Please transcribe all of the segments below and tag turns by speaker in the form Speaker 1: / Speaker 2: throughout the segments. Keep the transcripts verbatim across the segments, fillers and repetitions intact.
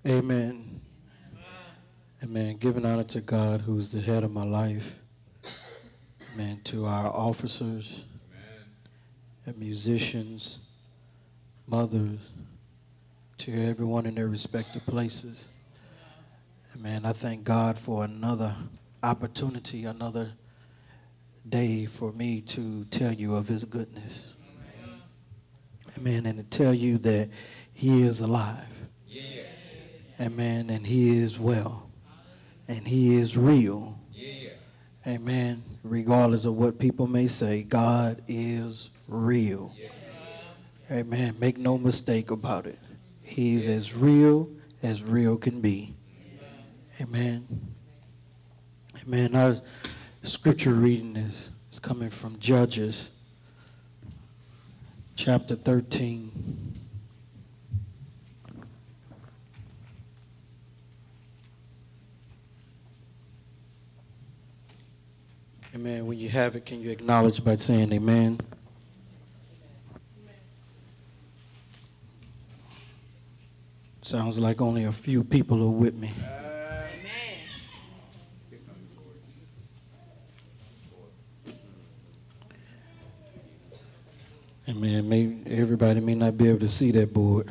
Speaker 1: Amen. Amen. Giving honor to God, who's the head of my life. Amen. To our officers, Amen. And musicians, mothers, to everyone in their respective places. Amen. I thank God for another opportunity, another day for me to tell you of his goodness. Amen. And to tell you that he is alive. Yeah. Amen. And he is well. And he is real. Yeah. Amen. Regardless of what people may say, God is real. Yeah. Amen. Make no mistake about it. He's as real as real can be. Amen. Amen. Our scripture reading is, is coming from Judges chapter thirteen. Amen. When you have it, can you acknowledge by saying amen? Sounds like only a few people are with me. Amen. Maybe everybody may not be able to see that board.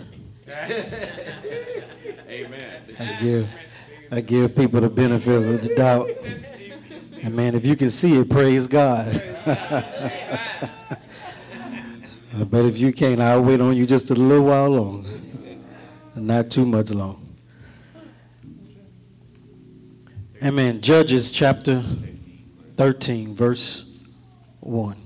Speaker 1: Amen. I give, I give people the benefit of the doubt. Amen. If you can see it, praise God. But if you can't, I'll wait on you just a little while longer. Not too much long. Amen. Judges chapter thirteen, verse one.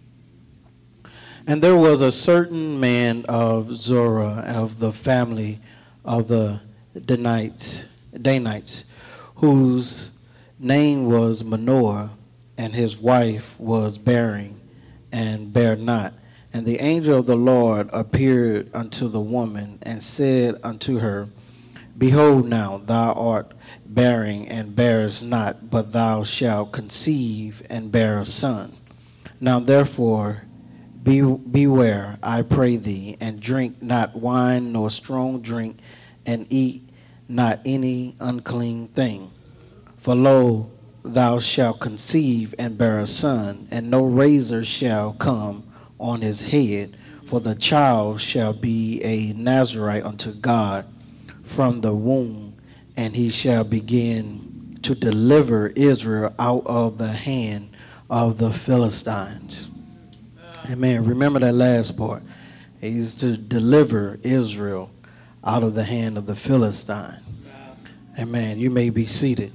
Speaker 1: And there was a certain man of Zorah, of the family of the Danites, Danites, whose name was Manoah, and his wife was bearing, and bare not. And the angel of the Lord appeared unto the woman, and said unto her, Behold now, thou art bearing, and bearest not, but thou shalt conceive, and bear a son. Now therefore, Be, beware, I pray thee, and drink not wine nor strong drink, and eat not any unclean thing. For lo, thou shalt conceive and bear a son, and no razor shall come on his head, for the child shall be a Nazarite unto God from the womb, and he shall begin to deliver Israel out of the hand of the Philistines. Amen. Remember that last part. He's to deliver Israel out of the hand of the Philistine. Amen. You may be seated.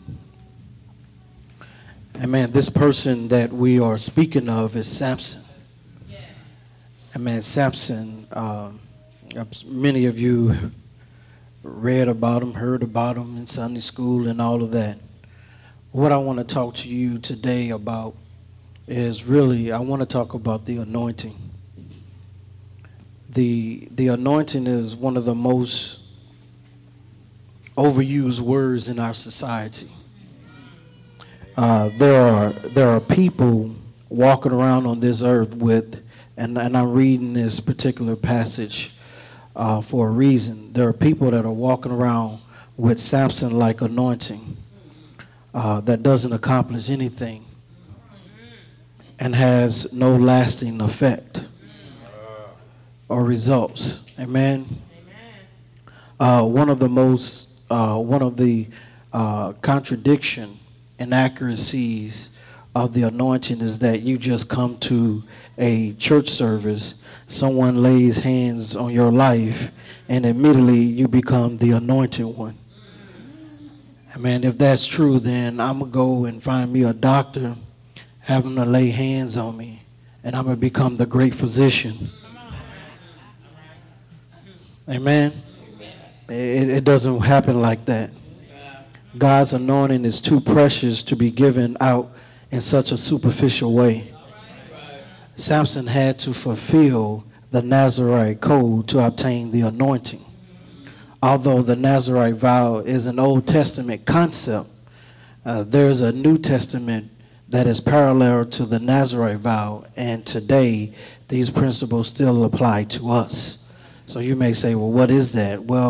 Speaker 1: Amen. This person that we are speaking of is Samson. Amen. Samson, uh, many of you read about him, heard about him in Sunday school and all of that. What I want to talk to you today about is really, I want to talk about the anointing. The, the anointing is one of the most overused words in our society. Uh, there are there are people walking around on this earth with, and, and I'm reading this particular passage uh, for a reason. There are people that are walking around with Samson-like anointing uh, that doesn't accomplish anything and has no lasting effect or results. Amen. Uh, one of the most, uh, one of the uh, contradiction inaccuracies of the anointing is that you just come to a church service, someone lays hands on your life, and immediately you become the anointed one. Amen. If that's true, then I'm going to go and find me a doctor, have him to lay hands on me, and I'm going to become the great physician. Amen. It, it doesn't happen like that. God's anointing is too precious to be given out in such a superficial way. Samson had to fulfill the Nazarite code to obtain the anointing. Although the Nazarite vow is an Old Testament concept, uh, there's a New Testament that is parallel to the Nazarite vow, and today these principles still apply to us. So you may say, well, what is that? Well,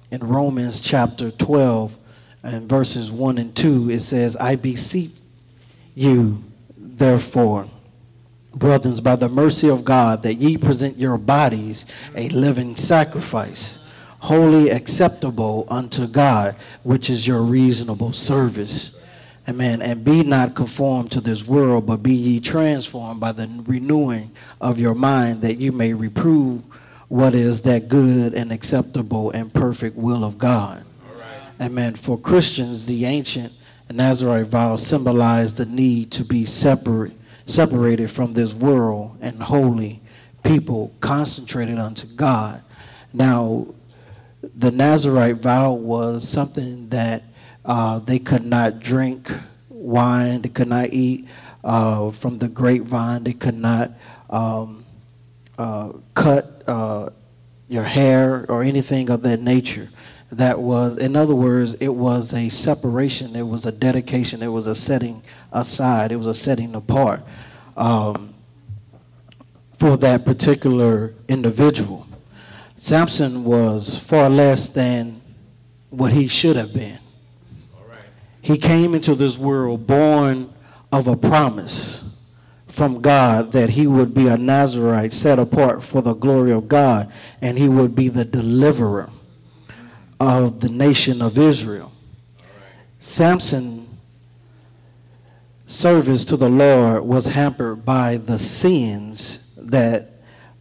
Speaker 1: in Romans chapter twelve and verses one and two, it says, I beseech you, therefore, brothers, by the mercy of God, that ye present your bodies a living sacrifice, wholly acceptable unto God, which is your reasonable service. Amen. And be not conformed to this world, but be ye transformed by the renewing of your mind, that you may reprove what is that good and acceptable and perfect will of God. All right. Amen. For Christians, the ancient Nazarite vow symbolized the need to be separate, separated from this world and holy people, concentrated unto God. Now, the Nazarite vow was something that uh, they could not drink wine, they could not eat uh, from the grapevine, they could not um, uh, cut uh, your hair or anything of that nature. That was, in other words, it was a separation, it was a dedication, it was a setting aside, it was a setting apart um, for that particular individual. Samson was far less than what he should have been. All right. He came into this world born of a promise from God that he would be a Nazarite set apart for the glory of God, and he would be the deliverer of the nation of Israel. All right. Samson's service to the Lord was hampered by the sins that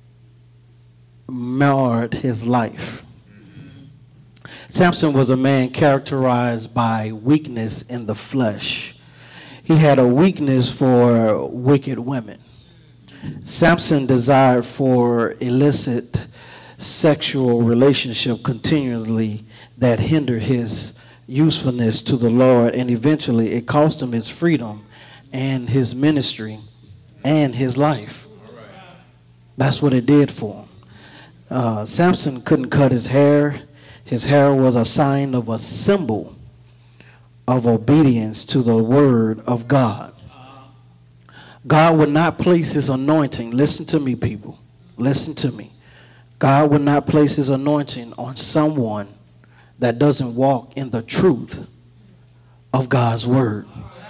Speaker 1: marred his life. Mm-hmm. Samson was a man characterized by weakness in the flesh. He had a weakness for wicked women. Samson desired for illicit sexual relationship continually that hindered his usefulness to the Lord, and eventually it cost him his freedom and his ministry and his life. That's what it did for him. Uh, Samson couldn't cut his hair. His hair was a sign of a symbol of obedience to the word of God. God would not place his anointing. Listen to me, people. Listen to me. God would not place his anointing on someone that doesn't walk in the truth of God's word.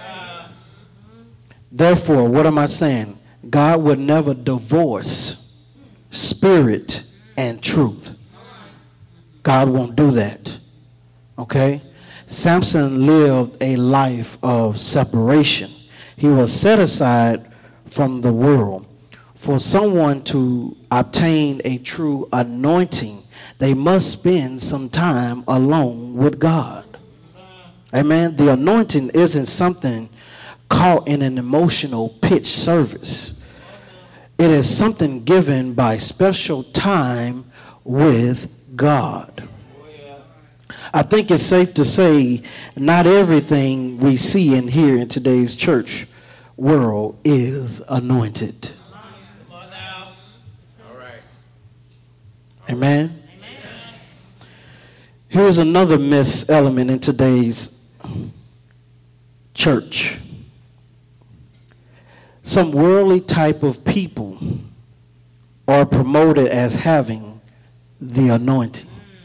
Speaker 1: Therefore, what am I saying? God would never divorce spirit and truth. God won't do that. Okay? Samson lived a life of separation. He was set aside from the world. For someone to obtain a true anointing, they must spend some time alone with God. Amen. The anointing isn't something caught in an emotional pitch service. It is something given by special time with God. I think it's safe to say not everything we see and hear in today's church world is anointed. Amen. Amen. Here's another myth element in today's church. Some worldly type of people are promoted as having the anointing.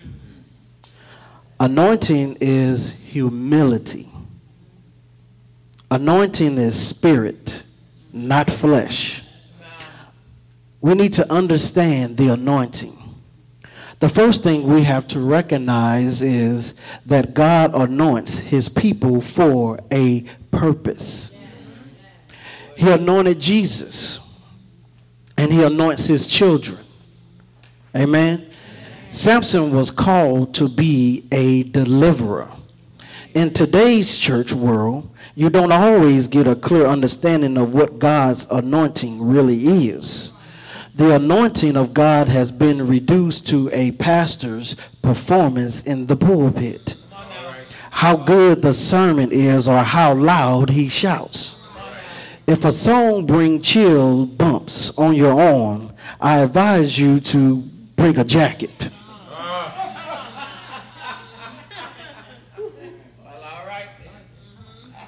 Speaker 1: Anointing is humility. Anointing is spirit, not flesh. We need to understand the anointing. The first thing we have to recognize is that God anoints his people for a purpose. He anointed Jesus, and he anoints his children. Amen. Samson was called to be a deliverer. In today's church world, you don't always get a clear understanding of what God's anointing really is. The anointing of God has been reduced to a pastor's performance in the pulpit. How good the sermon is or how loud he shouts. If a song brings chill bumps on your arm, I advise you to bring a jacket.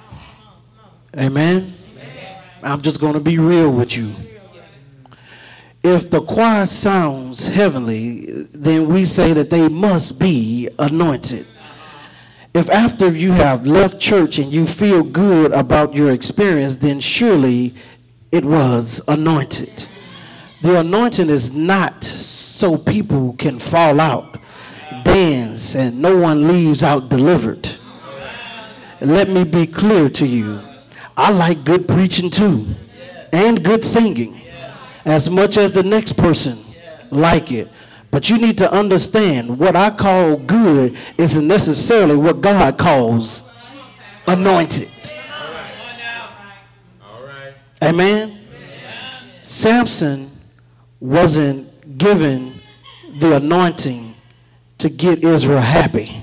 Speaker 1: Amen. I'm just going to be real with you. If the choir sounds heavenly, then we say that they must be anointed. If after you have left church and you feel good about your experience, then surely it was anointed. The anointing is not so people can fall out, dance, and no one leaves out delivered. Let me be clear to you. I like good preaching too, and good singing, as much as the next person like it. But you need to understand what I call good isn't necessarily what God calls anointed.
Speaker 2: All right. All right.
Speaker 1: Amen? Amen. Samson wasn't given the anointing to get Israel happy.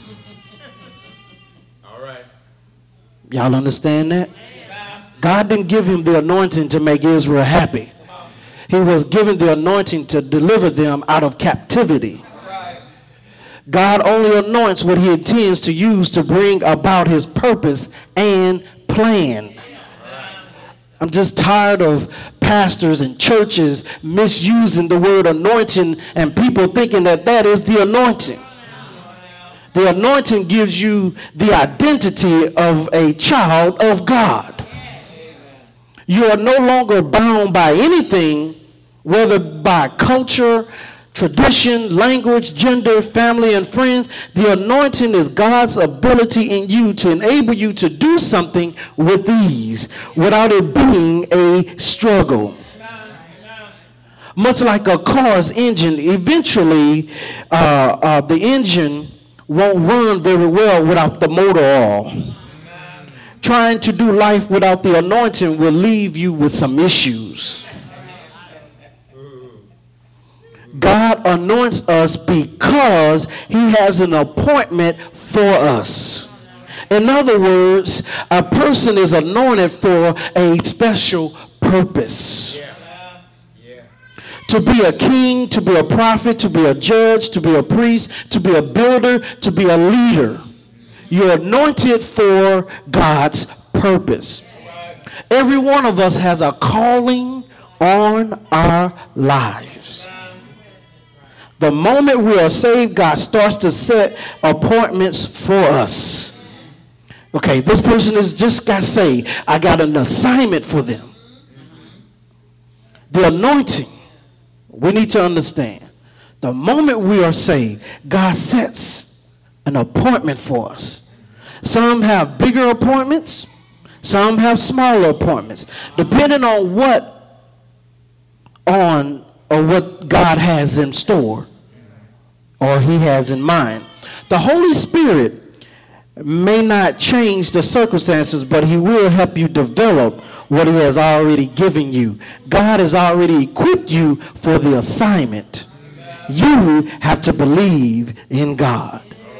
Speaker 2: All right.
Speaker 1: Y'all understand that? God didn't give him the anointing to make Israel happy. He was given the anointing to deliver them out of captivity. God only anoints what he intends to use to bring about his purpose and plan. I'm just tired of pastors and churches misusing the word anointing and people thinking that that is the anointing. The anointing gives you the identity of a child of God. You are no longer bound by anything, whether by culture, tradition, language, gender, family, and friends. The anointing is God's ability in you to enable you to do something with ease without it being a struggle. Much like a car's engine, eventually uh, uh, the engine won't run very well without the motor oil. Trying to do life without the anointing will leave you with some issues. God anoints us because he has an appointment for us. In other words, a person is anointed for a special purpose.
Speaker 2: Yeah. Yeah.
Speaker 1: To be a king, to be a prophet, to be a judge, to be a priest, to be a builder, to be a leader. You're anointed for God's purpose. Every one of us has a calling on our lives. The moment we are saved, God starts to set appointments for us. Okay, this person has just got saved. I got an assignment for them. The anointing, we need to understand. The moment we are saved, God sets an appointment for us. Some have bigger appointments. Some have smaller appointments. Depending on what on or what God has in store or he has in mind. The Holy Spirit may not change the circumstances, but he will help you develop what he has already given you. God has already equipped you for the assignment. You have to believe in God.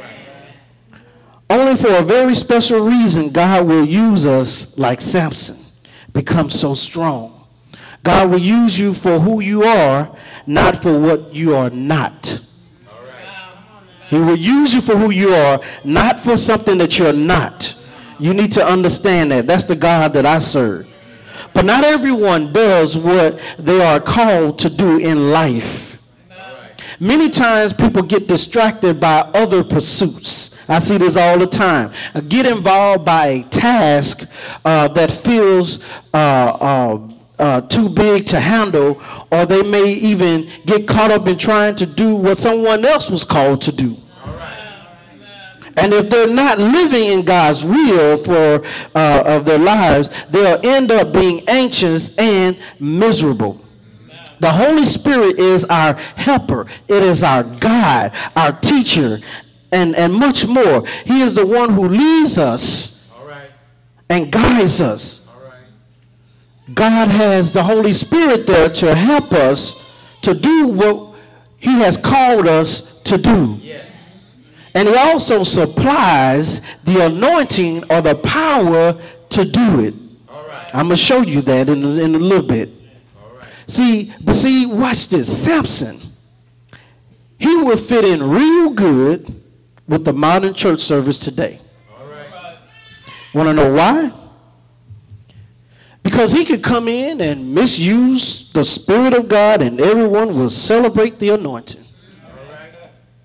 Speaker 1: Only for a very special reason, God will use us like Samson, become so strong. God will use you for who you are, not for what you are not.
Speaker 2: All right.
Speaker 1: He will use you for who you are, not for something that you're not. You need to understand that. That's the God that I serve. But not everyone does what they are called to do in life.
Speaker 2: Right.
Speaker 1: Many times people get distracted by other pursuits. I see this all the time. Uh, get involved by a task uh, that feels uh, uh, uh, too big to handle, or they may even get caught up in trying to do what someone else was called to do.
Speaker 2: All right.
Speaker 1: And if they're not living in God's will for uh, of their lives, they'll end up being anxious and miserable. The Holy Spirit is our helper. It is our guide, our teacher, and, and much more. He is the one who leads us
Speaker 2: All right.
Speaker 1: and guides us.
Speaker 2: All right.
Speaker 1: God has the Holy Spirit there to help us to do what he has called us to do.
Speaker 2: Yes.
Speaker 1: And he also supplies the anointing or the power to do it.
Speaker 2: All right.
Speaker 1: I'm going to show you that in, in a little bit.
Speaker 2: All right.
Speaker 1: See, but see, watch this. Samson, he will fit in real good with the modern church service today.
Speaker 2: All right.
Speaker 1: Want to know why? Because he could come in and misuse the Spirit of God and everyone will celebrate the anointing.
Speaker 2: All right.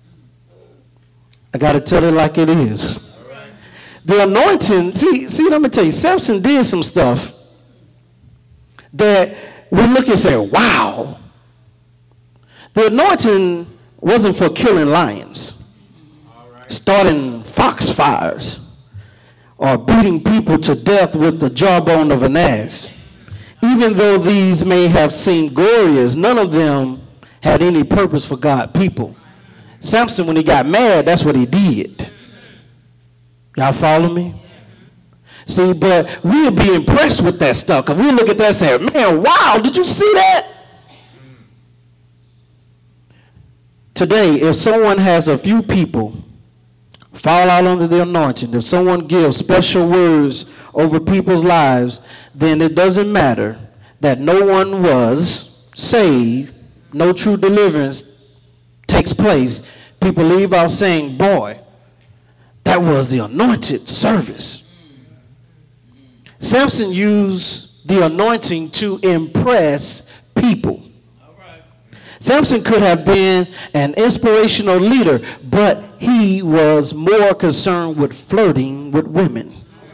Speaker 1: I got to tell it like it is.
Speaker 2: All right.
Speaker 1: The anointing, see, see, let me tell you, Samson did some stuff that we look and say, wow. The anointing wasn't for killing lions,
Speaker 2: All right.
Speaker 1: starting fox fires, or beating people to death with the jawbone of an ass. Even though these may have seemed glorious, none of them had any purpose for God people. Samson, when he got mad, that's what he did. Y'all follow me? See, but we'll be impressed with that stuff because we look at that and say, man, wow, did you see that? Today, if someone has a few people fall out under the anointing, if someone gives special words over people's lives, then it doesn't matter that no one was saved, no true deliverance takes place. People leave out saying, boy, that was the anointed service. Samson used the anointing to impress people. Samson could have been an inspirational leader, but he was more concerned with flirting with women.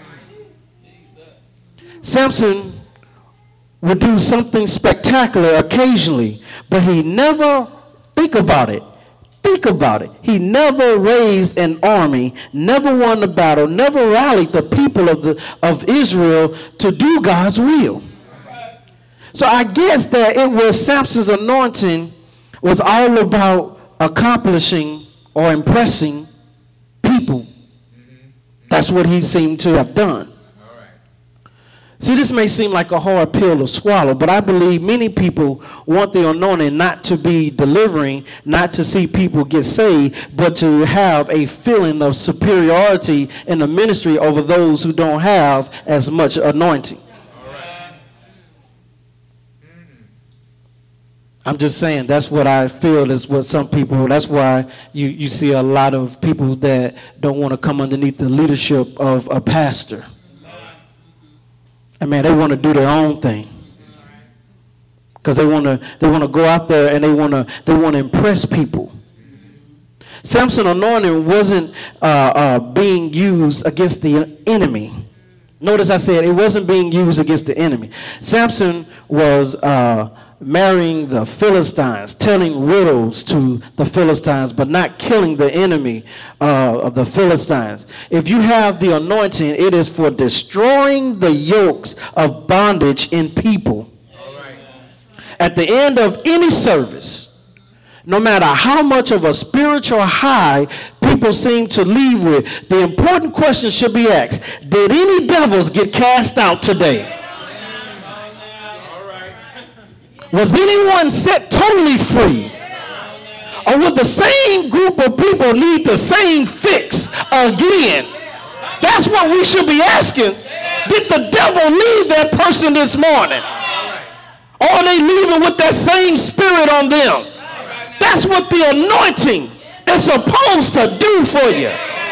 Speaker 1: Samson would do something spectacular occasionally, but he never, think about it, think about it. He never raised an army, never won a battle, never rallied the people of, the, of Israel to do God's will. So I guess that it was Samson's anointing was all about accomplishing or impressing people. That's what he seemed to have done.
Speaker 2: All right.
Speaker 1: See, this may seem like a hard pill to swallow, but I believe many people want the anointing not to be delivering, not to see people get saved, but to have a feeling of superiority in the ministry over those who don't have as much anointing. I'm just saying that's what I feel is what some people, that's why you, you see a lot of people that don't want to come underneath the leadership of a pastor. And man, they want to do their own thing. Because they want to they want to go out there and they want to they want to impress people. Samson's anointing wasn't uh, uh, being used against the enemy. Notice I said it wasn't being used against the enemy. Samson was uh, marrying the Philistines, telling riddles to the Philistines, but not killing the enemy uh, of the Philistines. If you have the anointing, it is for destroying the yokes of bondage in people.
Speaker 2: All right.
Speaker 1: At the end of any service, no matter how much of a spiritual high people seem to leave with, the important question should be asked, did any devils get cast out today? Was anyone set totally free? Or would the same group of people need the same fix again? That's what we should be asking. Did the devil leave that person this morning? Or are they leaving with that same spirit on them? That's what the anointing is supposed to do for you.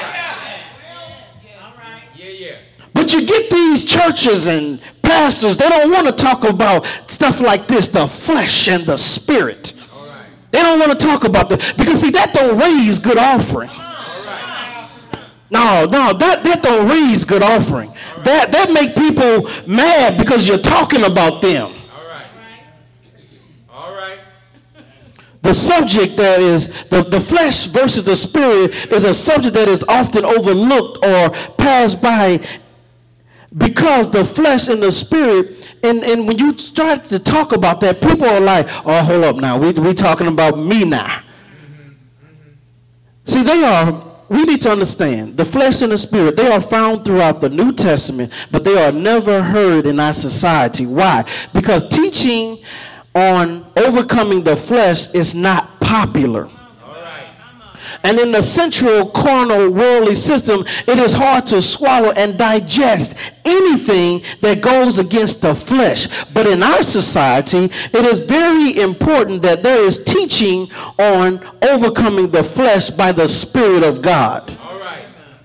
Speaker 2: Yeah, yeah.
Speaker 1: But you get these churches and pastors, they don't want to talk about stuff like this, the flesh and the spirit.
Speaker 2: All right.
Speaker 1: They don't want to talk about that because see, that don't raise good offering.
Speaker 2: All right.
Speaker 1: No, no, that, that don't raise good offering.
Speaker 2: Right.
Speaker 1: That that make people mad because you're talking about them.
Speaker 2: All right. All right.
Speaker 1: The subject that is, the, the flesh versus the spirit is a subject that is often overlooked or passed by because the flesh and the spirit, and, and when you start to talk about that, people are like, oh, hold up now, we we talking about me now.
Speaker 2: Mm-hmm. Mm-hmm.
Speaker 1: See, they are, we need to understand, the flesh and the spirit, they are found throughout the New Testament, but they are never heard in our society. Why? Because teaching on overcoming the flesh is not popular. And in the central carnal worldly system, it is hard to swallow and digest anything that goes against the flesh. But in our society, it is very important that there is teaching on overcoming the flesh by the Spirit of God.
Speaker 2: All right.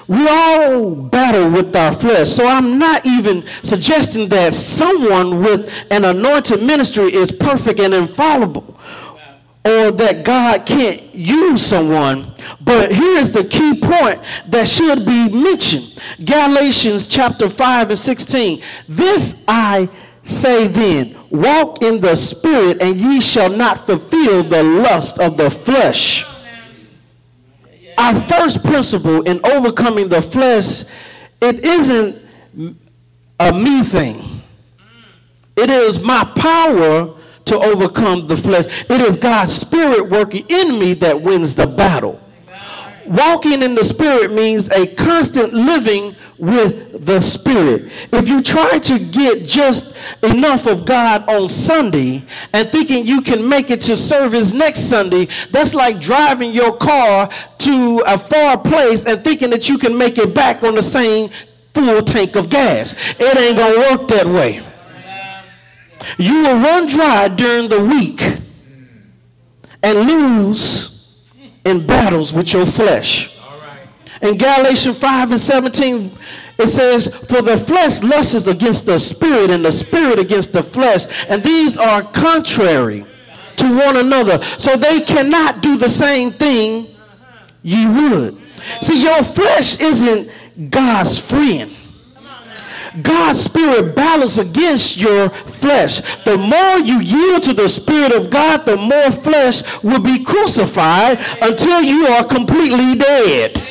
Speaker 1: We all battle with our flesh. So I'm not even suggesting that someone with an anointed ministry is perfect and infallible, or that God can't use someone. But here's the key point that should be mentioned. Galatians chapter five and sixteen. This I say then, walk in the spirit, and ye shall not fulfill the lust of the flesh. Our first principle in overcoming the flesh, it isn't a me thing. It is my power to overcome the flesh. It is God's spirit working in me that wins the battle. Walking in the spirit means a constant living with the spirit. If you try to get just enough of God on Sunday and thinking you can make it to service next Sunday, that's like driving your car to a far place and thinking that you can make it back on the same full tank of gas. It ain't gonna work that way. You will run dry during the week and lose in battles with your flesh.
Speaker 2: All right.
Speaker 1: In Galatians five and seventeen, it says, for the flesh lusts against the spirit, and the spirit against the flesh, and these are contrary to one another, so they cannot do the same thing ye would. See, your flesh isn't God's friend. God's spirit battles against your flesh. The more you yield to the spirit of God, the more flesh will be crucified until you are completely dead.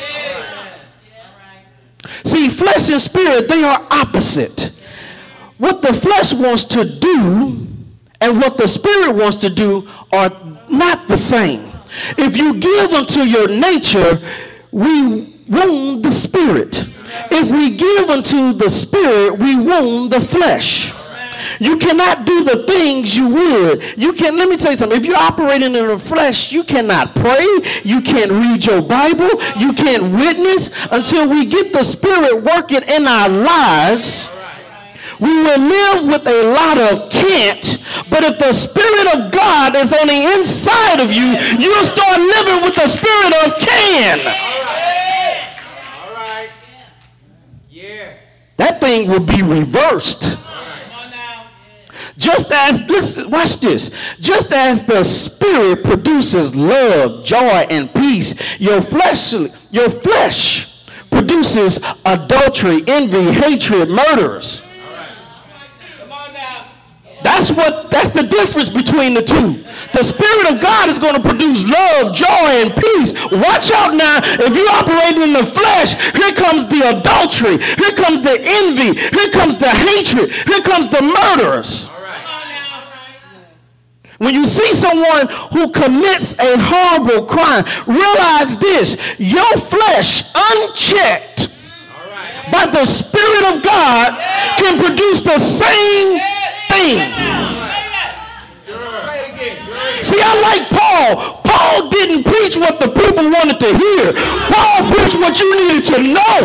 Speaker 1: See, flesh and spirit, they are opposite. What the flesh wants to do and what the spirit wants to do are not the same. If you give unto your nature, we wound the spirit. If we give unto the spirit, we wound the flesh. You cannot do the things you would. You can, let me tell you something. If you're operating in the flesh, you cannot pray. You can't read your Bible. You can't witness until we get the spirit working in our lives. We will live with a lot of can't, but if the spirit of God is on the inside of you, you'll start living with the spirit of can. That thing will be reversed. Just as, listen, watch this. Just as the spirit produces love, joy, and peace, your flesh, your flesh produces adultery, envy, hatred, murders. That's what, that's the difference between the two. The Spirit of God is going to produce love, joy, and peace. Watch out now. If you operate in the flesh, here comes the adultery. Here comes the envy. Here comes the hatred. Here comes the murderers. When you see someone who commits a horrible crime, realize this. Your flesh, unchecked by the Spirit of God, can produce the same thing. See, I like Paul. Paul didn't preach what the people wanted to hear. Paul preached what you needed to know.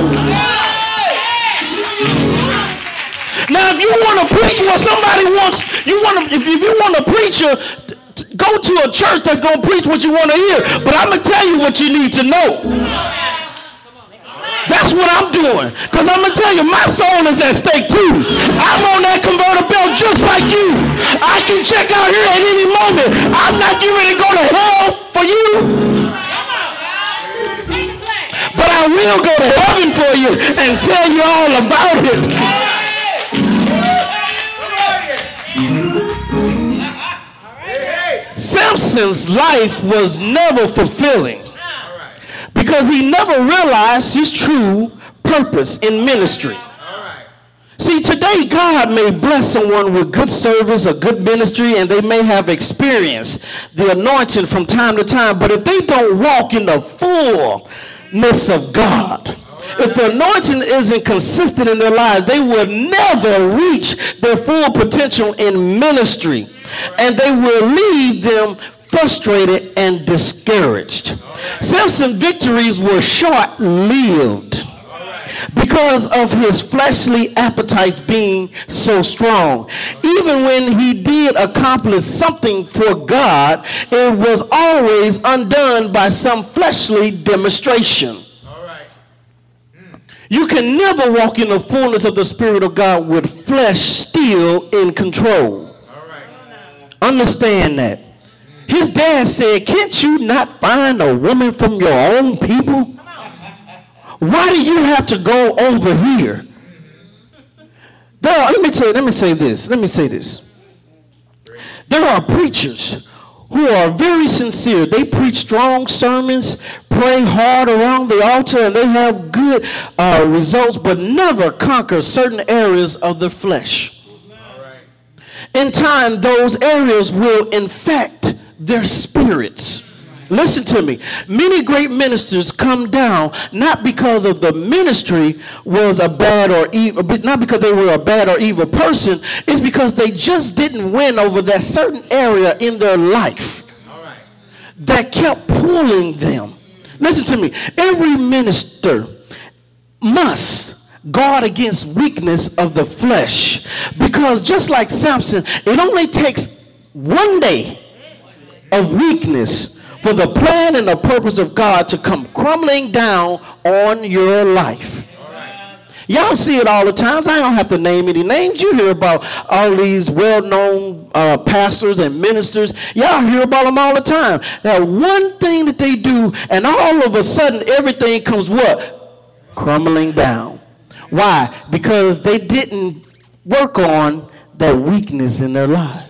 Speaker 1: Now, if you want to preach what somebody wants, you want to, if, if you want to preach, a, go to a church that's going to preach what you want to hear. But I'm going to tell you what you need to know. That's what I'm doing. Because I'm going to tell you, my soul is at stake too. I'm on that converter belt just like you. I can check out here at any moment. I'm not getting ready to go to hell for you. But I will go to heaven for you and tell you all about it. Samson's life was never fulfilling because he never realized his true purpose in ministry. See, today God may bless someone with good service, a good ministry, and they may have experienced the anointing from time to time, but if they don't walk in the fullness of God, if the anointing isn't consistent in their lives, they will never reach their full potential in ministry, and they will leave them frustrated and discouraged. Samson's victories were short-lived because of his fleshly appetites being so strong. Even when he did accomplish something for God, it was always undone by some fleshly demonstration. You can never walk in the fullness of the Spirit of God with flesh still in control.
Speaker 2: All right.
Speaker 1: Understand that. His dad said, can't you not find a woman from your own people? Why do you have to go over here? There are, let me tell you, let me say this. Let me say this. There are preachers who are very sincere. They preach strong sermons, pray hard around the altar, and they have good uh, results, but never conquer certain areas of the flesh.
Speaker 2: All right.
Speaker 1: In time, those areas will infect their spirits. Listen to me. Many great ministers come down not because of the ministry was a bad or evil, not because they were a bad or evil person. It's because they just didn't win over that certain area in their life.
Speaker 2: All right.
Speaker 1: That kept pulling them. Listen to me. Every minister must guard against weakness of the flesh, because just like Samson, it only takes one day of weakness for the plan and the purpose of God to come crumbling down on your life.
Speaker 2: All right.
Speaker 1: Y'all see it all the times. I don't have to name any names. You hear about all these well-known uh, pastors and ministers. Y'all hear about them all the time. That one thing that they do, and all of a sudden everything comes what? Crumbling down. Why? Because they didn't work on that weakness in their lives.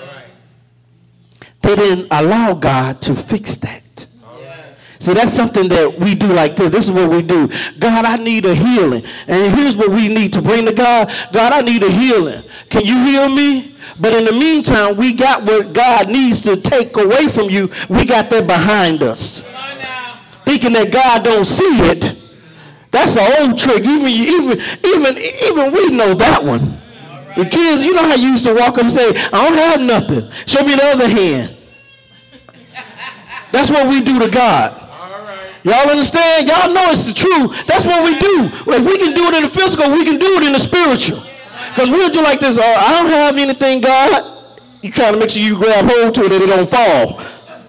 Speaker 1: They didn't allow God to fix that.
Speaker 2: Right.
Speaker 1: So that's something that we do like this. This is what we do. God, I need a healing. And here's what we need to bring to God. God, I need a healing. Can you heal me? But in the meantime, we got what God needs to take away from you. We got that behind us. Thinking that God don't see it. That's an old trick. Even, even, even, even we know that one. The kids, you know how you used to walk up and say, I don't have nothing. Show me the other hand. That's what we do to God.
Speaker 2: All right.
Speaker 1: Y'all understand? Y'all know it's the truth. That's what we do. If we can do it in the physical, we can do it in the spiritual. Because we'll do like this, oh, I don't have anything, God. You trying to make sure you grab hold to it and it don't fall.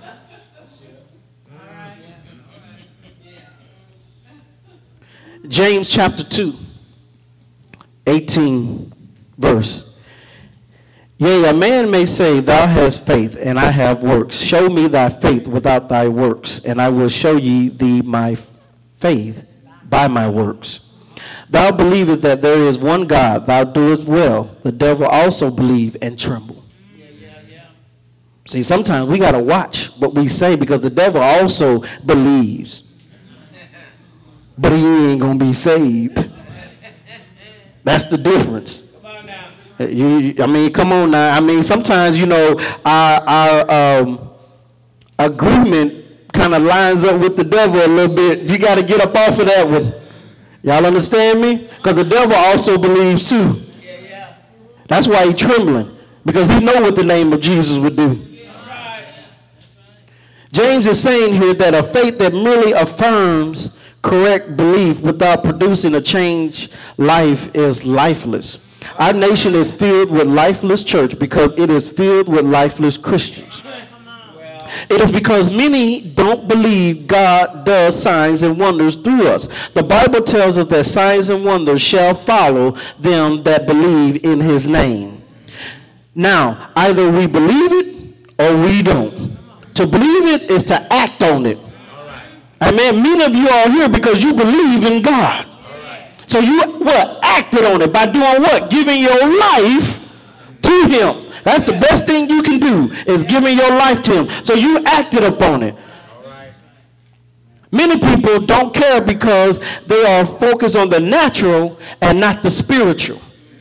Speaker 1: James chapter two, eighteen verse. Yea, a man may say, thou hast faith, and I have works. Show me thy faith without thy works, and I will show ye thee my faith by my works. Thou believest that there is one God, thou doest well. The devil also believe and tremble. Yeah, yeah, yeah. See, sometimes we got to watch what we say, because the devil also believes. But he ain't going to be saved. That's the difference. You, I mean, come on now. I mean, sometimes, you know, our, our um, agreement kind of lines up with the devil a little bit. You got to get up off of that one. Y'all understand me? Because the devil also believes too. Yeah, yeah. That's why he's trembling, because he know what the name of Jesus would do. Yeah. James is saying here that a faith that merely affirms correct belief without producing a changed life is lifeless. Our nation is filled with lifeless church because it is filled with lifeless Christians. It is because many don't believe God does signs and wonders through us. The Bible tells us that signs and wonders shall follow them that believe in his name. Now, either we believe it or we don't. To believe it is to act on it. Amen. Many of you are here because you believe in God. So you what? Acted on it by doing what? Giving your life to him. That's the best thing you can do, is giving your life to him. So you acted upon it. All right. Many people don't care because they are focused on the natural and not the spiritual.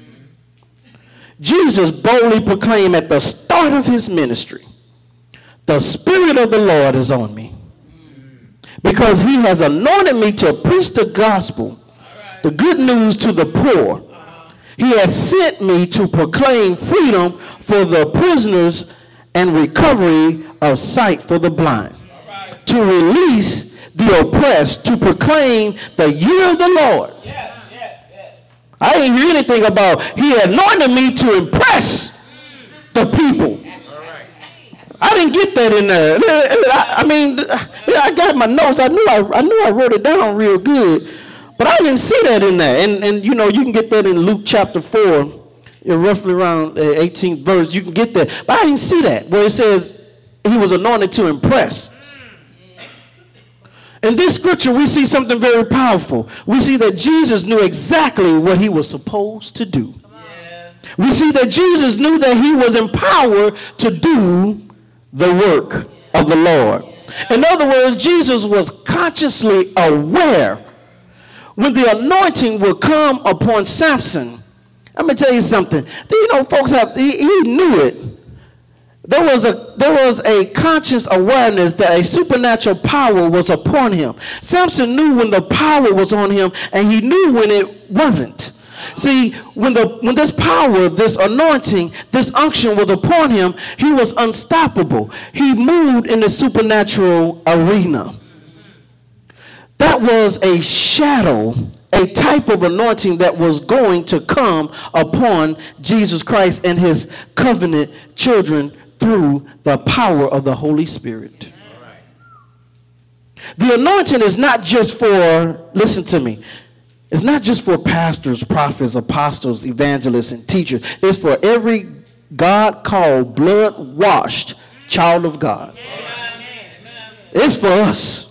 Speaker 1: Jesus boldly proclaimed at the start of his ministry, the Spirit of the Lord is on me, because he has anointed me to preach the gospel, the good news to the poor. He has sent me to proclaim freedom for the prisoners and recovery of sight for the blind, to release the oppressed, to proclaim the year of the Lord. I didn't hear anything about he anointed me to impress the people. I didn't get that in there. I mean, I got my notes. I knew I, I knew I wrote it down real good. But I didn't see that in there. And, and you know, you can get that in Luke chapter four, roughly around the eighteenth verse. You can get that. But I didn't see that where it says he was anointed to impress. In this scripture, we see something very powerful. We see that Jesus knew exactly what he was supposed to do. Yes. We see that Jesus knew that he was empowered to do the work of the Lord. In other words, Jesus was consciously aware when the anointing would come upon Samson. Let me tell you something. Do you know, folks, have, he, he knew it. There was a there was a conscious awareness that a supernatural power was upon him. Samson knew when the power was on him, and he knew when it wasn't. See, when the when this power, this anointing, this unction was upon him, he was unstoppable. He moved in the supernatural arena. That was a shadow, a type of anointing that was going to come upon Jesus Christ and his covenant children through the power of the Holy Spirit. All right. The anointing is not just for, listen to me, it's not just for pastors, prophets, apostles, evangelists, and teachers. It's for every God-called, blood-washed child of God. It's for us.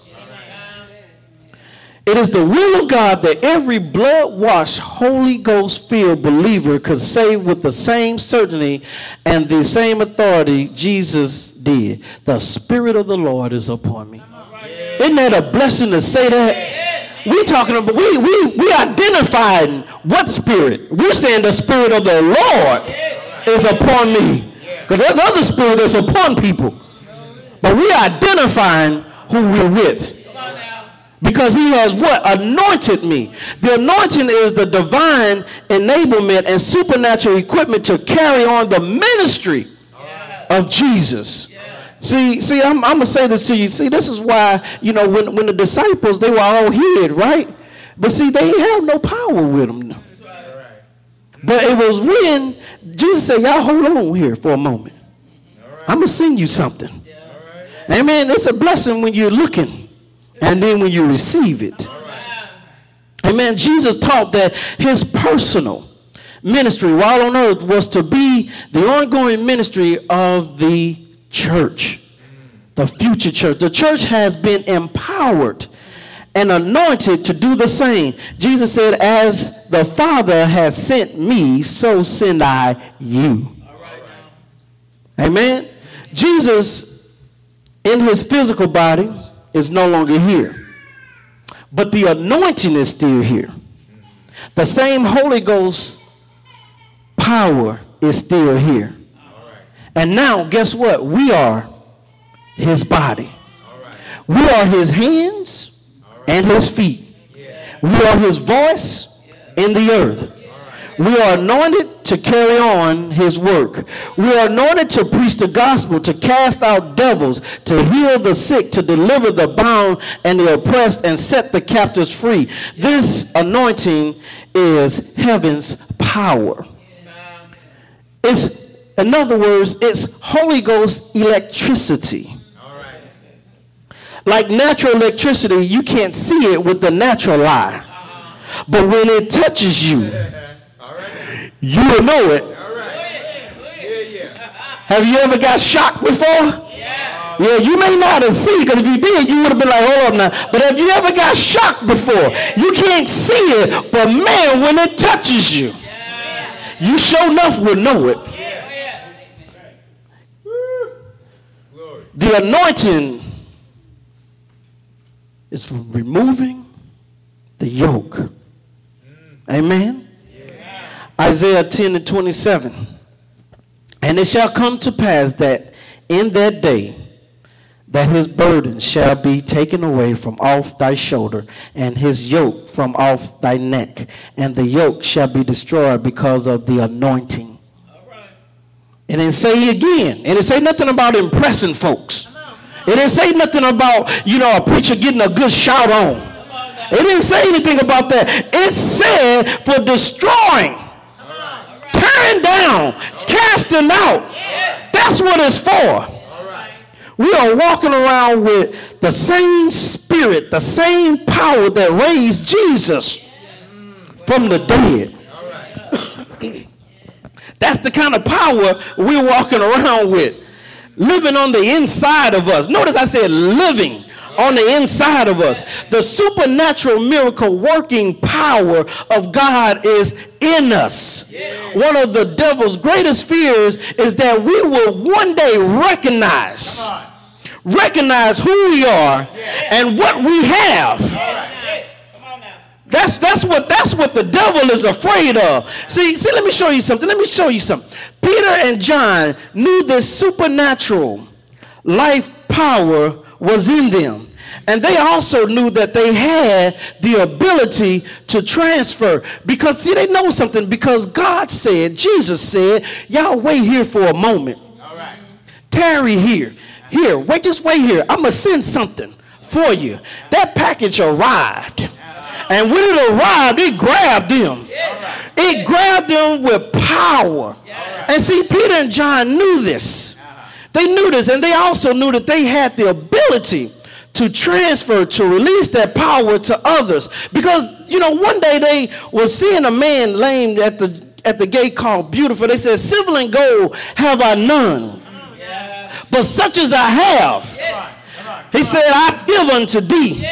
Speaker 1: It is the will of God that every blood-washed, Holy Ghost-filled believer could say with the same certainty and the same authority Jesus did. The Spirit of the Lord is upon me. Isn't that a blessing to say that? We talking about, we, we, we identifying what spirit? We're saying the Spirit of the Lord is upon me. Because there's other spirit that's upon people. But we're identifying who we're with. Because he has what? Anointed me. The anointing is the divine enablement and supernatural equipment to carry on the ministry yeah. of Jesus. Yeah. See, see, I'm, I'm going to say this to you. See, this is why, you know, when, when the disciples, they were all hid, right? But see, they had no power with them. Right. But it was when Jesus said, y'all hold on here for a moment. Right. I'm going to sing you something. Yeah. Right. Amen. It's a blessing when you're looking. And then when you receive it. Right. Amen. Jesus taught that his personal ministry while on earth was to be the ongoing ministry of the church. Mm. The future church. The church has been empowered and anointed to do the same. Jesus said, as the Father has sent me, so send I you. All right. Amen. Jesus, in his physical body, is no longer here. But the anointing is still here. The same Holy Ghost power is still here. Right. And now, guess what? We are his body. Right. We are his hands right. and his feet. Yeah. We are his voice yeah. in the earth. We are anointed to carry on his work. We are anointed to preach the gospel, to cast out devils, to heal the sick, to deliver the bound and the oppressed, and set the captives free. This anointing is heaven's power. It's, in other words, it's Holy Ghost electricity. Like natural electricity, you can't see it with the natural eye. But when it touches you, you will know it. All right. Yeah, yeah. Have you ever got shocked before? Yeah. Yeah, you may not have seen, because if you did, you would have been like, hold up now. But have you ever got shocked before? You can't see it, but man, when it touches you, yeah. you sure enough will know it. Yeah. The anointing is for removing the yoke. Mm. Amen. Isaiah ten and twenty-seven. And it shall come to pass that in that day that his burden shall be taken away from off thy shoulder, and his yoke from off thy neck, and the yoke shall be destroyed because of the anointing. All right. And then say again, and it say nothing about impressing folks. It didn't say nothing about, you know, a preacher getting a good shout on. It didn't say anything about that. It said for destroying. Tearing down, casting out. That's what it's for. We are walking around with the same spirit, the same power that raised Jesus. from the dead.
Speaker 2: All right.
Speaker 1: That's the kind of power we're walking around with, living on the inside of us. Notice I said living on the inside of us. The supernatural miracle working power of God is in us. Yeah. One of the devil's greatest fears is that we will one day recognize, recognize who we are and what we have. That's that's what that's what the devil is afraid of. See, see, let me show you something. Let me show you something. Peter and John knew this supernatural life power was in them. And they also knew that they had the ability to transfer. Because, see, they know something. Because God said, Jesus said, y'all wait here for a moment.
Speaker 2: All right.
Speaker 1: Tarry here. Here, wait, just wait here. I'm going to send something for you. That package arrived. And when it arrived, it grabbed them. It grabbed them with power. And see, Peter and John knew this. They knew this, and they also knew that they had the ability to transfer, to release that power to others. Because, you know, one day they were seeing a man lame at the at the gate called Beautiful. They said, silver and gold have I none, but such as I have, he said, I give unto thee.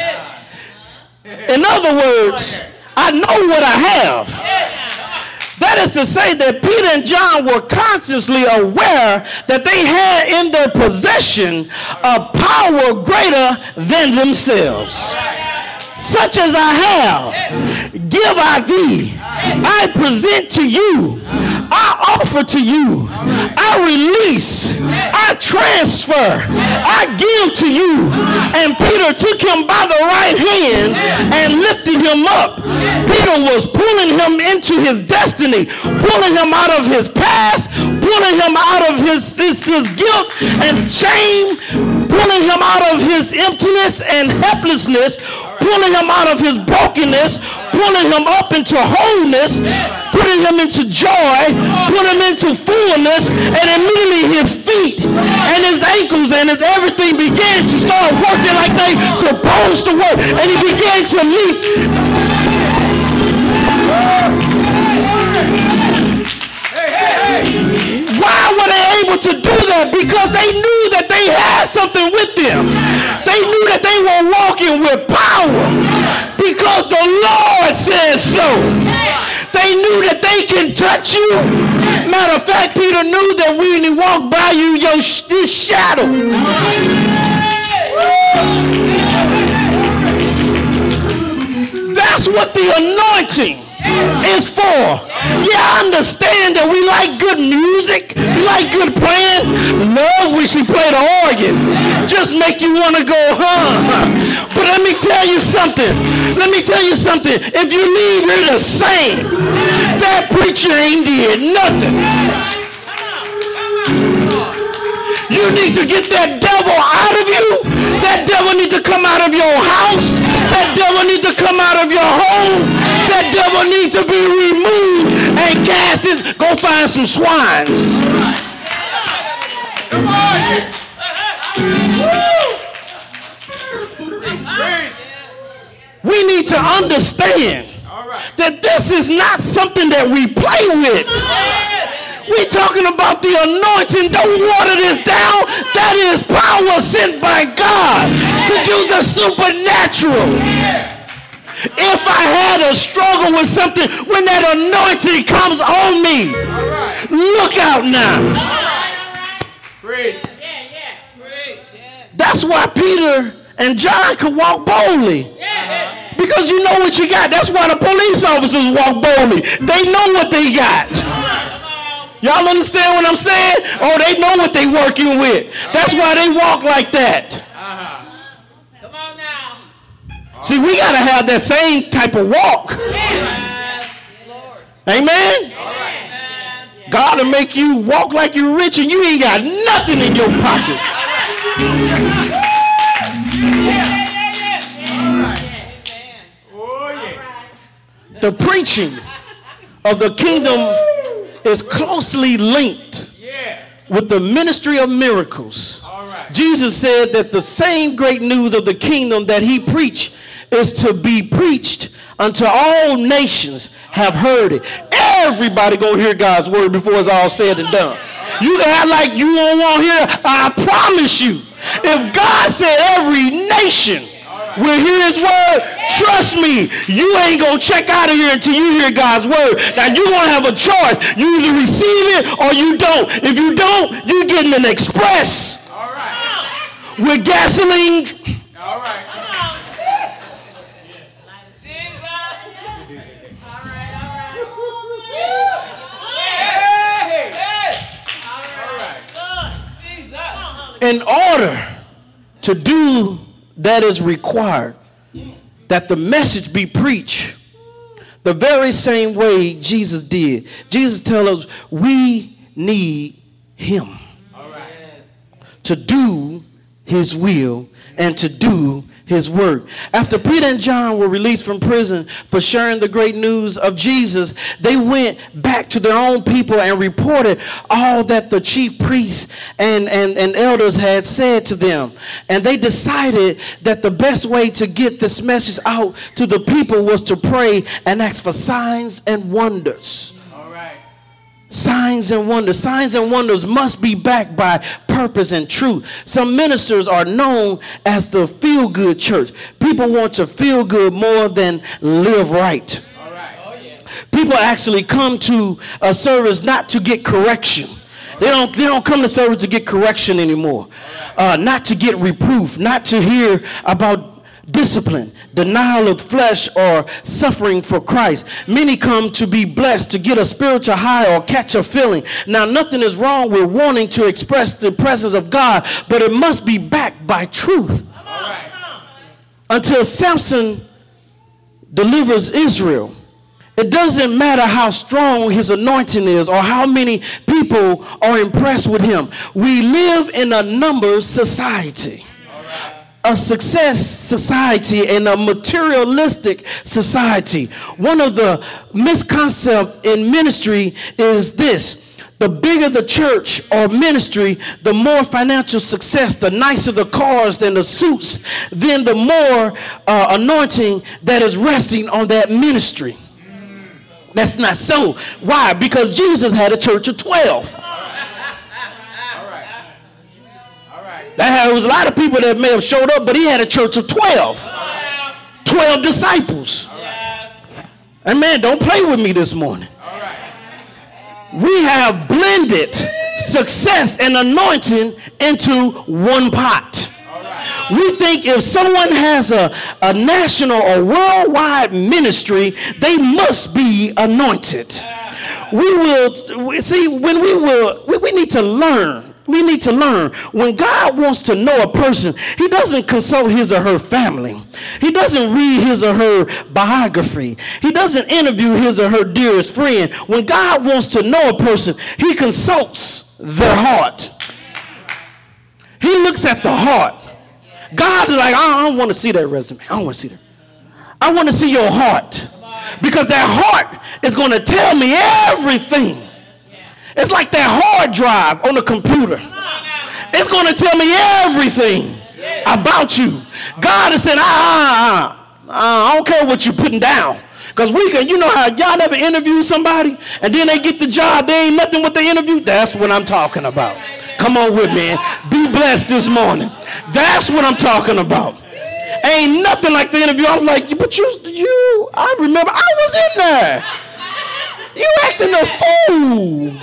Speaker 1: In other words, I know what I have. That is to say that Peter and John were consciously aware that they had in their possession a power greater than themselves. Such as I have, give I thee. I present to you. I offer to you. I release. I transfer. I give to you. And Peter took him by the right hand and lifted him up. Peter was pulling him into his destiny, pulling him out of his past, pulling him out of his, his, his guilt and shame, pulling him out of his emptiness and helplessness, pulling him out of his brokenness, pulling him up into wholeness, putting him into joy, putting him into fullness, and immediately his feet and his ankles and his everything began to start working like they supposed to work, and he began to leap. Why were they able to do that? Because they knew that they had something with them. They knew that they were walking with power because the Lord says so. They knew that they can touch you. Matter of fact, Peter knew that when he walked by you, your sh- this shadow. That's what the anointing is for. Yeah, I understand that we like good music, we like good playing. Love when she played the organ, just make you want to go, huh? But let me tell you something. Let me tell you something. If you leave here the same, that preacher ain't did nothing. You need to get that devil out of you. That devil need to come out of your house. That devil need to come out of your home. That devil need to be removed and cast it. Go find some swines. Come on. We need to understand that this is not something that we play with. We're talking about the anointing. Don't water this down. That is power sent by God to do the supernatural. If I had a struggle with something, when that anointing comes on me, look out now. That's why Peter and John could walk boldly. Because you know what you got. That's why the police officers walk boldly. They know what they got. Y'all understand what I'm saying? Oh, they know what they working with. That's why they walk like that.
Speaker 2: Uh-huh.
Speaker 3: Come on now.
Speaker 1: See, we got to have that same type of walk. Amen? God will make you walk like you're rich and you ain't got nothing in your pocket. The preaching of the kingdom is closely linked with the ministry of miracles. Jesus said that the same great news of the kingdom that he preached is to be preached unto all nations have heard it. Everybody gonna hear God's word before it's all said and done. You can act like you don't want to hear it. I promise you, if God said every nation will hear his word, trust me, you ain't gonna check out of here until you hear God's word. Now you're gonna have a choice. You either receive it or you don't. If you don't, you're getting an express
Speaker 4: All right.
Speaker 1: with gasoline.
Speaker 4: All right.
Speaker 1: In order to do that is required, that the message be preached the very same way Jesus did. Jesus tells us we need him to do his will and to do his work. After Peter and John were released from prison for sharing the great news of Jesus, they went back to their own people and reported all that the chief priests and, and, and elders had said to them. And they decided that the best way to get this message out to the people was to pray and ask for signs and wonders. Signs and wonders. Signs and wonders must be backed by purpose and truth. Some ministers are known as the feel-good church. People want to feel good more than live right.
Speaker 4: All right. Oh, yeah.
Speaker 1: People actually come to a service not to get correction. They don't, they don't come to service to get correction anymore. Uh, not to get reproof. Not to hear about discipline, denial of flesh, or suffering for Christ. Many come to be blessed, to get a spiritual high or catch a feeling. Now, nothing is wrong with wanting to express the presence of God, but it must be backed by truth.
Speaker 4: All right.
Speaker 1: Until Samson delivers Israel, it doesn't matter how strong his anointing is or how many people are impressed with him. We live in a numbers society. A success society and a materialistic society. One of the misconceptions in ministry is this: the bigger the church or ministry, the more financial success, the nicer the cars and the suits, then the more uh, anointing that is resting on that ministry. That's not so. Why? Because Jesus had a church of twelve. There was a lot of people that may have showed up, but he had a church of twelve. twelve disciples. And man, don't play with me this morning. We have blended success and anointing into one pot. We think if someone has a, a national or worldwide ministry, they must be anointed. We will, see, when we will, we, we need to learn. We need to learn. When God wants to know a person, he doesn't consult his or her family. He doesn't read his or her biography. He doesn't interview his or her dearest friend. When God wants to know a person, he consults their heart. He looks at the heart. God is like, I don't want to see that resume. I don't want to see that. I want to see your heart. Because that heart is going to tell me everything. It's like that hard drive on the computer. It's going to tell me everything about you. God is saying, ah, ah, ah, I don't care what you're putting down. Because we can, you know how y'all ever interview somebody and then they get the job, they ain't nothing with the interview? That's what I'm talking about. Come on with me. Be blessed this morning. That's what I'm talking about. Ain't nothing like the interview. I was like, but you, you, I remember I was in there. You acting a fool.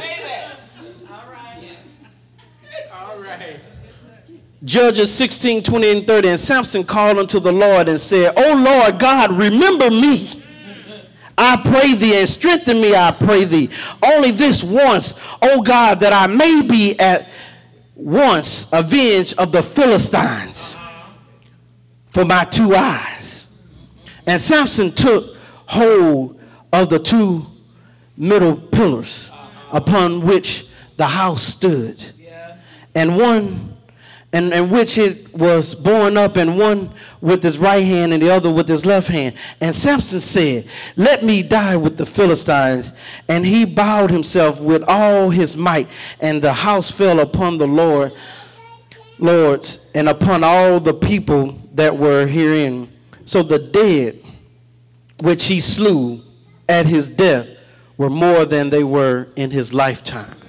Speaker 1: Judges sixteen, twenty and thirty. And Samson called unto the Lord and said, O Lord God, remember me. I pray thee, and strengthen me, I pray thee. Only this once, O God, that I may be at once avenged of the Philistines for my two eyes. And Samson took hold of the two middle pillars upon which the house stood, and one and, and which it was borne up, and one with his right hand and the other with his left hand. And Samson said, let me die with the Philistines. And he bowed himself with all his might, and the house fell upon the Lord, lords, and upon all the people that were herein. So the dead, which he slew at his death, were more than they were in his lifetime.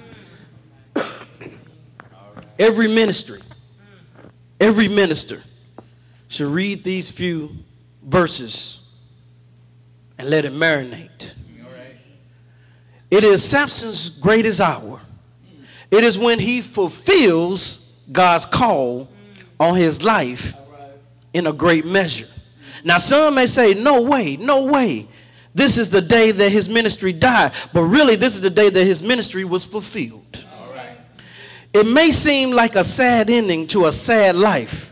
Speaker 1: Every ministry, every minister should read these few verses and let it marinate. It is Samson's greatest hour. It is when he fulfills God's call on his life in a great measure. Now, some may say, no way, no way. This is the day that his ministry died. But really, this is the day that his ministry was fulfilled.
Speaker 4: All right.
Speaker 1: It may seem like a sad ending to a sad life.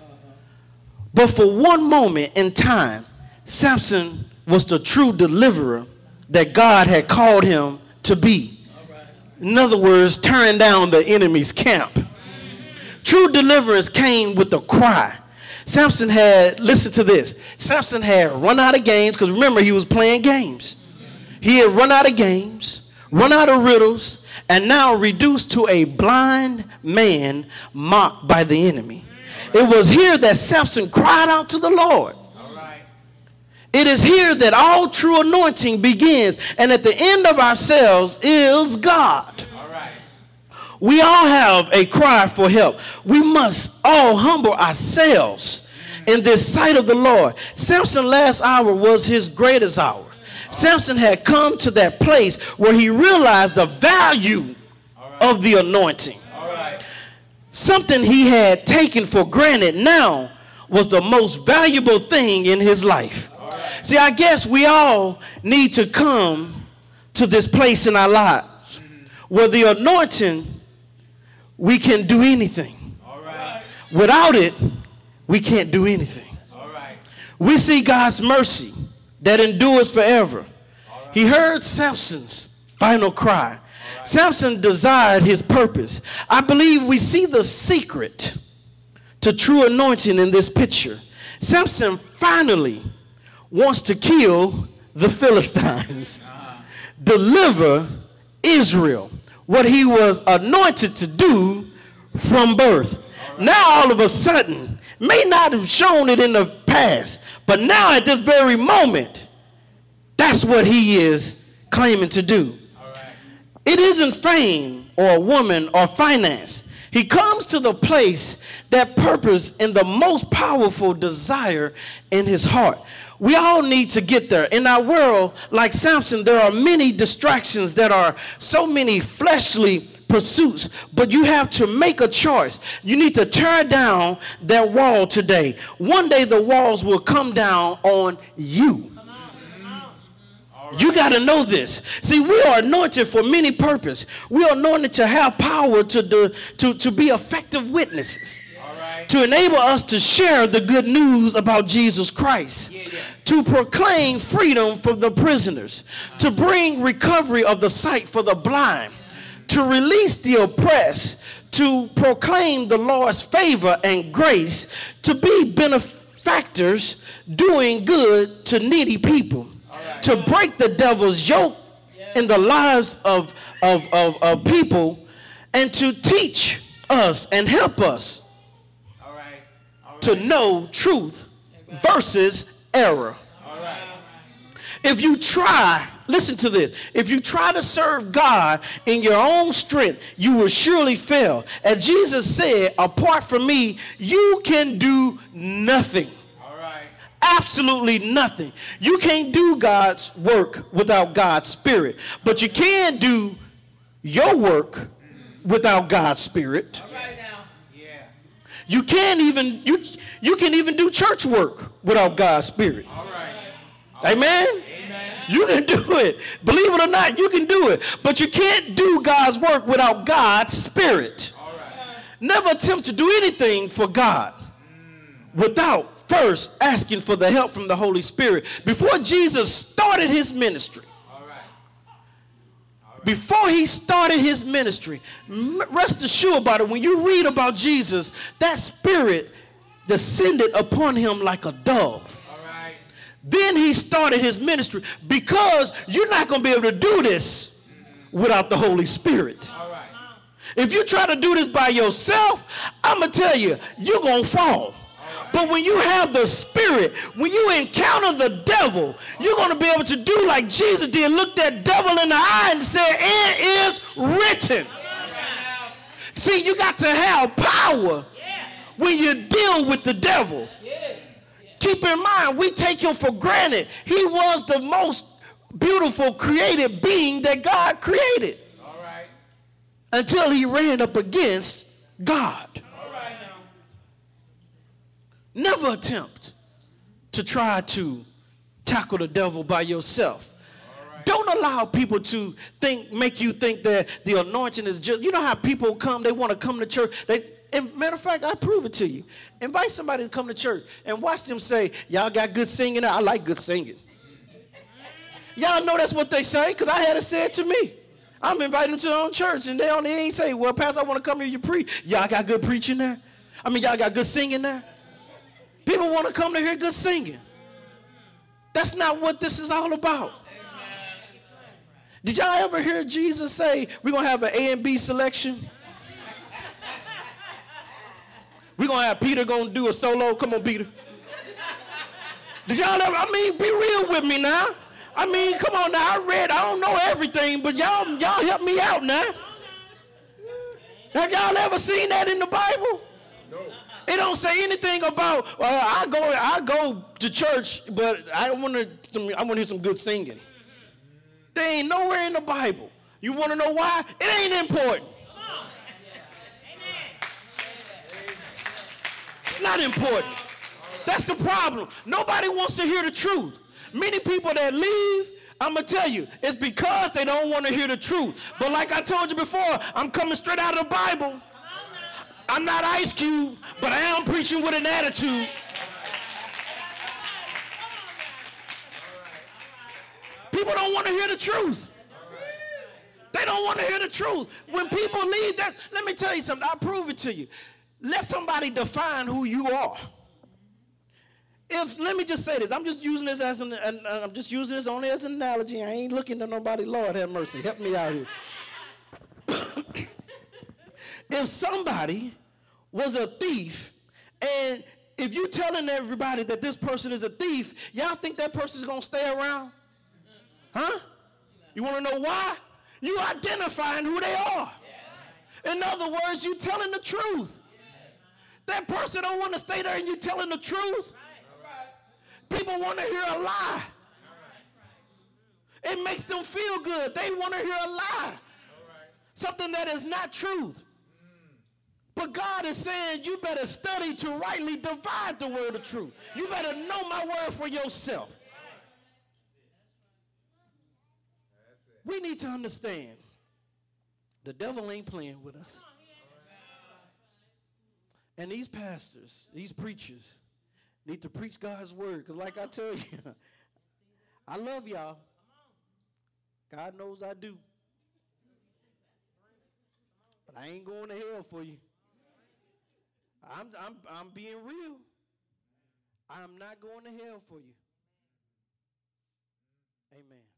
Speaker 1: But for one moment in time, Samson was the true deliverer that God had called him to be. In other words, tearing down the enemy's camp. True deliverance came with a cry. Samson had, listen to this, Samson had run out of games, because remember, he was playing games. He had run out of games, run out of riddles, and now reduced to a blind man mocked by the enemy. It was here that Samson cried out to the Lord.
Speaker 4: All right.
Speaker 1: It is here that all true anointing begins, and at the end of ourselves is God.
Speaker 4: All right.
Speaker 1: We all have a cry for help. We must all humble ourselves in this sight of the Lord. Samson's last hour was his greatest hour. Samson had come to that place where he realized the value of the anointing.
Speaker 4: All right.
Speaker 1: Something he had taken for granted now was the most valuable thing in his life.
Speaker 4: All right.
Speaker 1: See, I guess we all need to come to this place in our lives where the anointing, we can do anything.
Speaker 4: All right.
Speaker 1: Without it, we can't do anything.
Speaker 4: All right.
Speaker 1: We see God's mercy that endures forever. He heard Samson's final cry. Samson desired his purpose. I believe we see the secret to true anointing in this picture. Samson finally wants to kill the Philistines, deliver Israel, what he was anointed to do from birth. Now all of a sudden, may not have shown it in the past, but now at this very moment, that's what he is claiming to do.
Speaker 4: All right.
Speaker 1: It isn't fame or a woman or finance. He comes to the place that purpose in the most powerful desire in his heart. We all need to get there. In our world, like Samson, there are many distractions that are so many fleshly pursuits, but you have to make a choice. You need to tear down that wall today. One day the walls will come down on you. You got to know this. See, we are anointed for many purposes. We are anointed to have power to, do, to, to be effective witnesses.
Speaker 4: All right.
Speaker 1: To enable us to share the good news about Jesus Christ.
Speaker 4: Yeah, yeah.
Speaker 1: To proclaim freedom for the prisoners. To bring recovery of the sight for the blind. To release the oppressed. To proclaim the Lord's favor and grace. To be benefactors doing good to needy people. To break the devil's yoke in the lives of, of, of, of people, and to teach us and help us
Speaker 4: All right. All right.
Speaker 1: to know truth versus error.
Speaker 4: All right.
Speaker 1: If you try, listen to this, if you try to serve God in your own strength, you will surely fail. As Jesus said, apart from me, you can do nothing. Absolutely nothing. You can't do God's work without God's Spirit, but you can do your work without God's Spirit.
Speaker 3: All right now.
Speaker 4: Yeah.
Speaker 1: You can't even you you can even do church work without God's Spirit.
Speaker 4: All right.
Speaker 1: Amen.
Speaker 4: Amen.
Speaker 1: You can do it. Believe it or not, you can do it. But you can't do God's work without God's Spirit.
Speaker 4: All right.
Speaker 1: Never attempt to do anything for God without first asking for the help from the Holy Spirit. Before Jesus started his ministry,
Speaker 4: All right. All right.
Speaker 1: before he started his ministry, m- rest assured about it, when you read about Jesus, that Spirit descended upon him like a dove.
Speaker 4: All right.
Speaker 1: Then he started his ministry, because you're not going to be able to do this without the Holy Spirit.
Speaker 4: All right.
Speaker 1: If you try to do this by yourself, I'm going to tell you, you're going to fall. But when you have the Spirit, when you encounter the devil, you're going to be able to do like Jesus did, look that devil in the eye and say, it is written. See, you got to have power when you deal with the devil. Keep in mind, we take him for granted. He was the most beautiful created being that God created.
Speaker 4: All right.
Speaker 1: Until he ran up against God.
Speaker 3: All right now.
Speaker 1: Never attempt to try to tackle the devil by yourself.
Speaker 4: All right.
Speaker 1: Don't allow people to think, make you think that the anointing is just, you know how people come, they want to come to church. They, and matter of fact, I prove it to you. Invite somebody to come to church and watch them say, y'all got good singing. I like good singing. Y'all know that's what they say because I had it said to me. I'm inviting them to their own church and they only ain't say, well, Pastor, I want to come here, you preach. Y'all got good preaching there? I mean, y'all got good singing there? People want to come to hear good singing. That's not what this is all about. Did y'all ever hear Jesus say, we're going to have an A and B selection? We're going to have Peter going to do a solo. Come on, Peter. Did y'all ever, I mean, be real with me now. I mean, come on now. I read, I don't know everything, but y'all, y'all help me out now. Have y'all ever seen that in the Bible?
Speaker 4: No.
Speaker 1: It don't say anything about, uh, I go, I go to church, but I want to, I want to hear some good singing. They ain't nowhere in the Bible. You want to know why? It ain't important. It's not important. That's the problem. Nobody wants to hear the truth. Many people that leave, I'm going to tell you, it's because they don't want to hear the truth. But like I told you before, I'm coming straight out of the Bible. I'm not Ice Cube, but I am preaching with an attitude. People don't want to hear the truth. They don't want to hear the truth. When people leave, that, let me tell you something. I'll prove it to you. Let somebody define who you are. If, let me just say this. I'm just using this as an, an I'm just using this only as an analogy. I ain't looking at nobody. Lord have mercy. Help me out here. If somebody was a thief, and if you telling everybody that this person is a thief, y'all think that person's going to stay around? Huh? You want to know why? You identifying who they are. In other words, you telling the truth. That person don't want to stay there and you telling the truth. People want to hear a lie. It makes them feel good. They want to hear a lie. Something that is not truth. But God is saying you better study to rightly divide the word of truth. You better know my word for yourself. We need to understand the devil ain't playing with us. And these pastors, these preachers, need to preach God's word. Because like I tell you, I love y'all. God knows I do. But I ain't going to hell for you. I'm, I'm, I'm being real. I'm not going to hell for you. Amen.